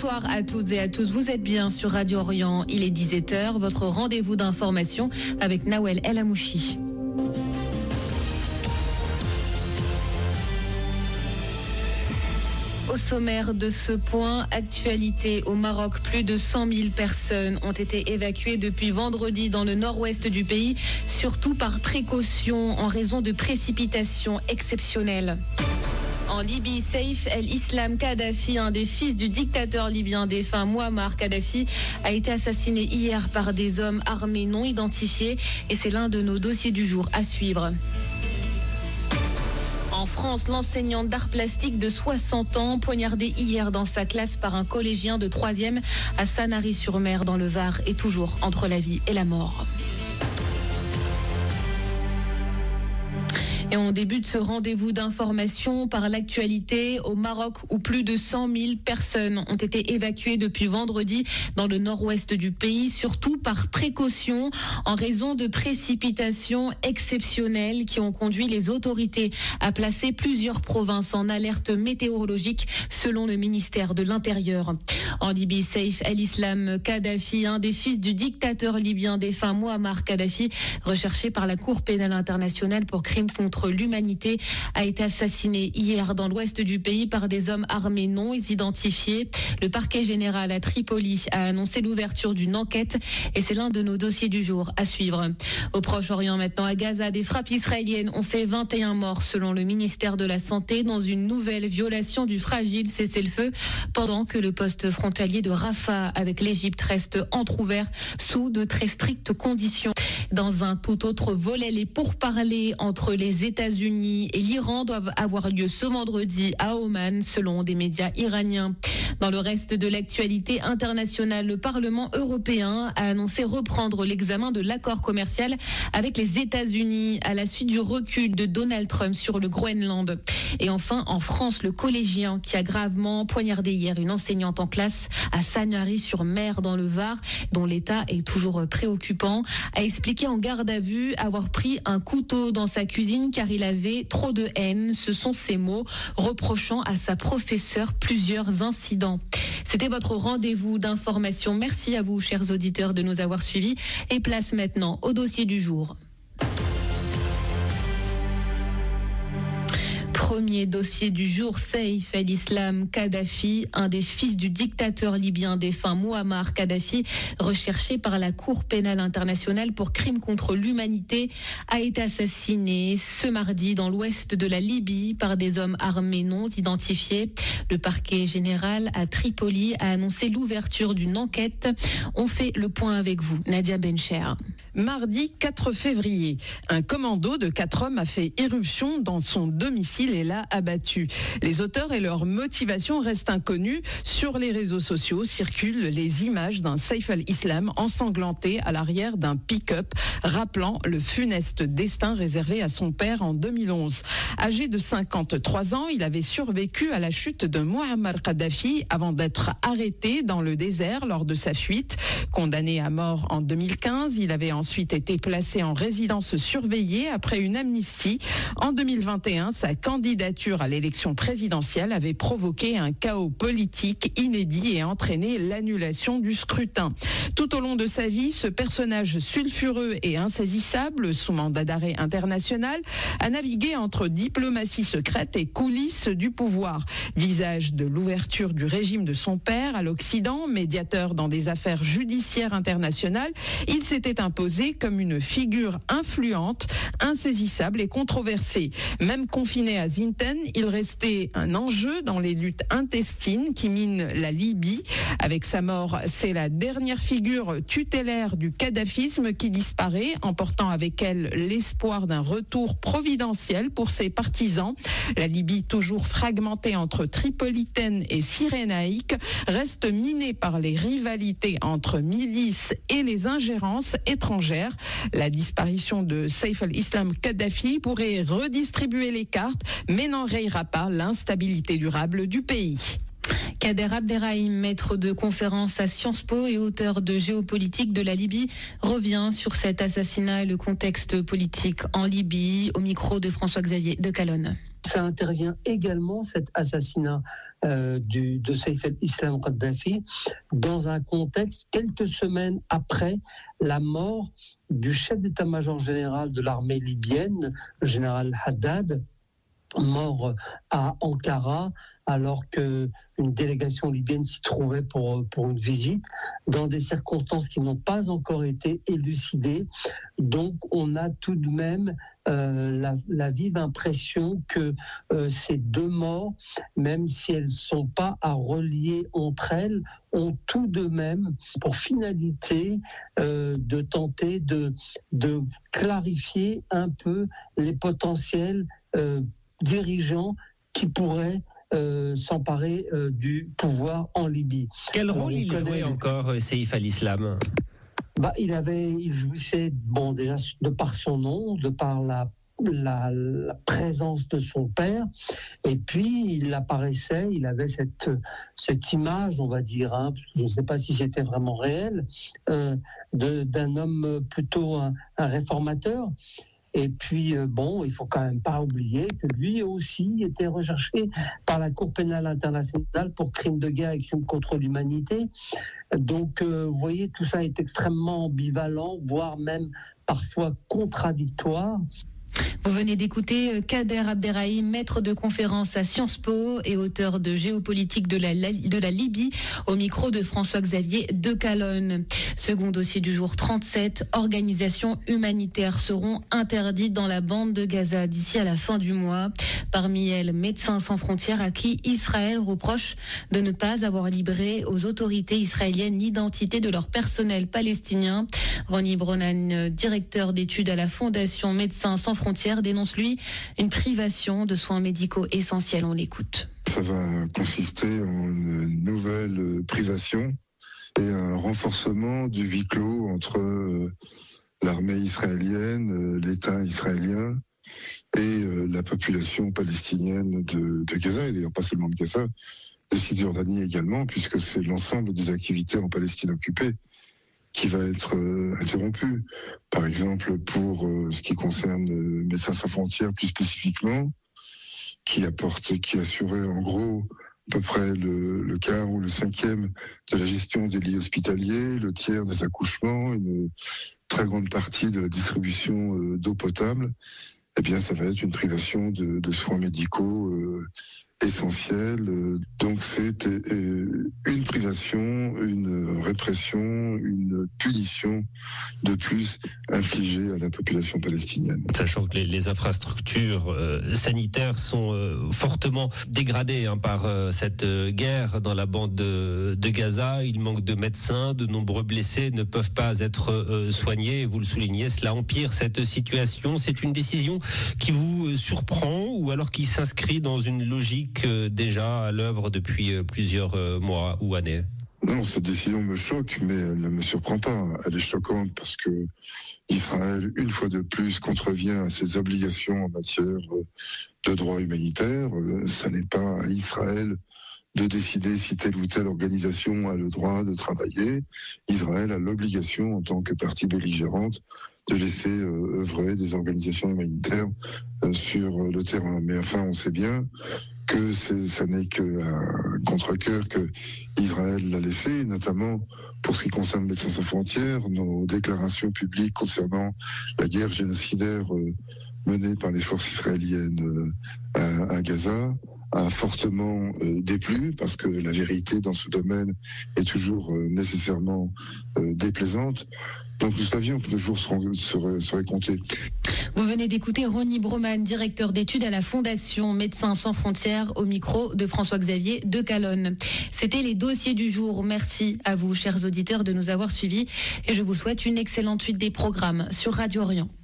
Bonsoir à toutes et à tous, vous êtes bien sur Radio Orient, il est 17h, votre rendez-vous d'information avec Nawel El Amouchi. Au sommaire de ce point, actualité au Maroc, plus de 100 000 personnes ont été évacuées depuis vendredi dans le nord-ouest du pays, surtout par précaution en raison de précipitations exceptionnelles. En Libye, Saif el-Islam Kadhafi, un des fils du dictateur libyen défunt Mouammar Kadhafi, a été assassiné hier par des hommes armés non identifiés et c'est l'un de nos dossiers du jour à suivre. En France, l'enseignante d'art plastique de 60 ans, poignardée hier dans sa classe par un collégien de 3e à Sanary-sur-Mer dans le Var, est toujours entre la vie et la mort. Et on débute ce rendez-vous d'information par l'actualité au Maroc où plus de 100 000 personnes ont été évacuées depuis vendredi dans le nord-ouest du pays, surtout par précaution en raison de précipitations exceptionnelles qui ont conduit les autorités à placer plusieurs provinces en alerte météorologique selon le ministère de l'Intérieur. En Libye, Saif el-Islam Kadhafi, un des fils du dictateur libyen défunt Mouammar Kadhafi, recherché par la Cour pénale internationale pour crimes contre l'humanité, a été assassiné hier dans l'ouest du pays par des hommes armés non identifiés. Le parquet général à Tripoli a annoncé l'ouverture d'une enquête et c'est l'un de nos dossiers du jour à suivre. Au Proche-Orient maintenant, à Gaza, des frappes israéliennes ont fait 21 morts selon le ministère de la Santé dans une nouvelle violation du fragile cessez-le-feu pendant que le poste frontalier de Rafah avec l'Égypte reste entrouvert sous de très strictes conditions. Dans un tout autre volet, les pourparlers entre les États-Unis et l'Iran doivent avoir lieu ce vendredi à Oman, selon des médias iraniens. Dans le reste de l'actualité internationale, le Parlement européen a annoncé reprendre l'examen de l'accord commercial avec les États-Unis à la suite du recul de Donald Trump sur le Groenland. Et enfin, en France, le collégien qui a gravement poignardé hier une enseignante en classe à Sanary-sur-Mer dans le Var, dont l'état est toujours préoccupant, a expliqué en garde à vue avoir pris un couteau dans sa cuisine car il avait trop de haine. Ce sont ses mots, reprochant à sa professeure plusieurs incidents. C'était votre rendez-vous d'information. Merci à vous, chers auditeurs, de nous avoir suivis. Et place maintenant au dossier du jour. Premier dossier du jour, Saif el-Islam Kadhafi, un des fils du dictateur libyen défunt Mouammar Kadhafi, recherché par la Cour pénale internationale pour crimes contre l'humanité, a été assassiné ce mardi dans l'ouest de la Libye par des hommes armés non identifiés. Le parquet général à Tripoli a annoncé l'ouverture d'une enquête. On fait le point avec vous, Nadia Bencher. Mardi 4 février, un commando de 4 hommes a fait irruption dans son domicile et l'a abattu. Les auteurs et leur motivation restent inconnus. Sur les réseaux sociaux circulent les images d'un Saif el-Islam ensanglanté à l'arrière d'un pick-up, rappelant le funeste destin réservé à son père en 2011. Âgé de 53 ans, il avait survécu à la chute de Mouammar Kadhafi avant d'être arrêté dans le désert lors de sa fuite. Condamné à mort en 2015, il avait ensuite été placé en résidence surveillée après une amnistie. En 2021, sa candidature à l'élection présidentielle avait provoqué un chaos politique inédit et entraîné l'annulation du scrutin. Tout au long de sa vie, ce personnage sulfureux et insaisissable, sous mandat d'arrêt international, a navigué entre diplomatie secrète et coulisses du pouvoir. Visage de l'ouverture du régime de son père à l'Occident, médiateur dans des affaires judiciaires internationales, il s'était imposé comme une figure influente, insaisissable et controversée. Même confiné à Zintan, il restait un enjeu dans les luttes intestines qui minent la Libye. Avec sa mort, c'est la dernière figure tutélaire du kadhafisme qui disparaît, emportant avec elle l'espoir d'un retour providentiel pour ses partisans. La Libye, toujours fragmentée entre tripolitaine et cyrénaïque, reste minée par les rivalités entre milices et les ingérences étrangères. La disparition de Saif el-Islam Kadhafi pourrait redistribuer les cartes, mais n'enrayera pas l'instabilité durable du pays. Kader Abderrahim, maître de conférence à Sciences Po et auteur de géopolitique de la Libye, revient sur cet assassinat et le contexte politique en Libye, au micro de François-Xavier de Calonne. ça intervient également, cet assassinat de Saïf al-Islam Kadhafi, dans un contexte quelques semaines après la mort du chef d'état-major général de l'armée libyenne, le général Haddad, mort à Ankara alors qu'une délégation libyenne s'y trouvait pour une visite, dans des circonstances qui n'ont pas encore été élucidées. Donc on a tout de même la vive impression que ces deux morts, même si elles ne sont pas à relier entre elles, ont tout de même pour finalité de tenter de clarifier un peu les potentiels dirigeants qui pourraient s'emparer du pouvoir en Libye. Quel rôle il jouait encore, Saïf al-Islam ? Il jouissait, déjà de par son nom, de par la présence de son père, et puis il apparaissait, il avait cette image, on va dire, je ne sais pas si c'était vraiment réel, d'un homme plutôt un réformateur. Et puis, il faut quand même pas oublier que lui aussi était recherché par la Cour pénale internationale pour crimes de guerre et crimes contre l'humanité. Donc, vous voyez, tout ça est extrêmement ambivalent, voire même parfois contradictoire. Vous venez d'écouter Kader Abderrahim, maître de conférence à Sciences Po et auteur de Géopolitique de la Libye, au micro de François-Xavier de Calonne. Second dossier du jour 37, organisations humanitaires seront interdites dans la bande de Gaza d'ici à la fin du mois. Parmi elles, Médecins sans frontières, à qui Israël reproche de ne pas avoir livré aux autorités israéliennes l'identité de leur personnel palestinien. Ronnie Bronan, directeur d'études à la Fondation Médecins sans frontières, dénonce, lui, une privation de soins médicaux essentiels. On l'écoute. Ça va consister en une nouvelle privation et un renforcement du huis clos entre l'armée israélienne, l'État israélien et la population palestinienne de Gaza, et d'ailleurs pas seulement de Gaza, de Cisjordanie également, puisque c'est l'ensemble des activités en Palestine occupée qui va être interrompu. Par exemple, pour ce qui concerne Médecins sans frontières plus spécifiquement, qui assurait en gros à peu près le quart ou le cinquième de la gestion des lits hospitaliers, le tiers des accouchements, une très grande partie de la distribution d'eau potable. Eh bien, ça va être une privation de soins médicaux essentiels. Donc c'est une privation, une répression, une punition de plus infligée à la population palestinienne. Sachant que les infrastructures sanitaires sont fortement dégradées par cette guerre dans la bande de Gaza. Il manque de médecins, de nombreux blessés ne peuvent pas être soignés. Vous le soulignez, cela empire cette situation. C'est une décision qui vous surprend ou alors qui s'inscrit dans une logique déjà à l'œuvre depuis plusieurs mois ou années? Non, cette décision me choque, mais elle ne me surprend pas. Elle est choquante parce que Israël, une fois de plus, contrevient à ses obligations en matière de droit humanitaire. Ça n'est pas à Israël de décider si telle ou telle organisation a le droit de travailler. Israël a l'obligation, en tant que partie belligérante, de laisser œuvrer des organisations humanitaires sur le terrain. Mais enfin, on sait bien que ça n'est qu'un contre-cœur que Israël l'a laissé, notamment pour ce qui concerne Médecins sans frontières. Nos déclarations publiques concernant la guerre génocidaire menée par les forces israéliennes à Gaza a fortement déplu, parce que la vérité dans ce domaine est toujours nécessairement déplaisante. Donc nous savions que le jour serait compté. Vous venez d'écouter Ronnie Broman, directeur d'études à la Fondation Médecins sans frontières, au micro de François-Xavier de Calonne. C'était les dossiers du jour. Merci à vous, chers auditeurs, de nous avoir suivis, et je vous souhaite une excellente suite des programmes sur Radio Orient.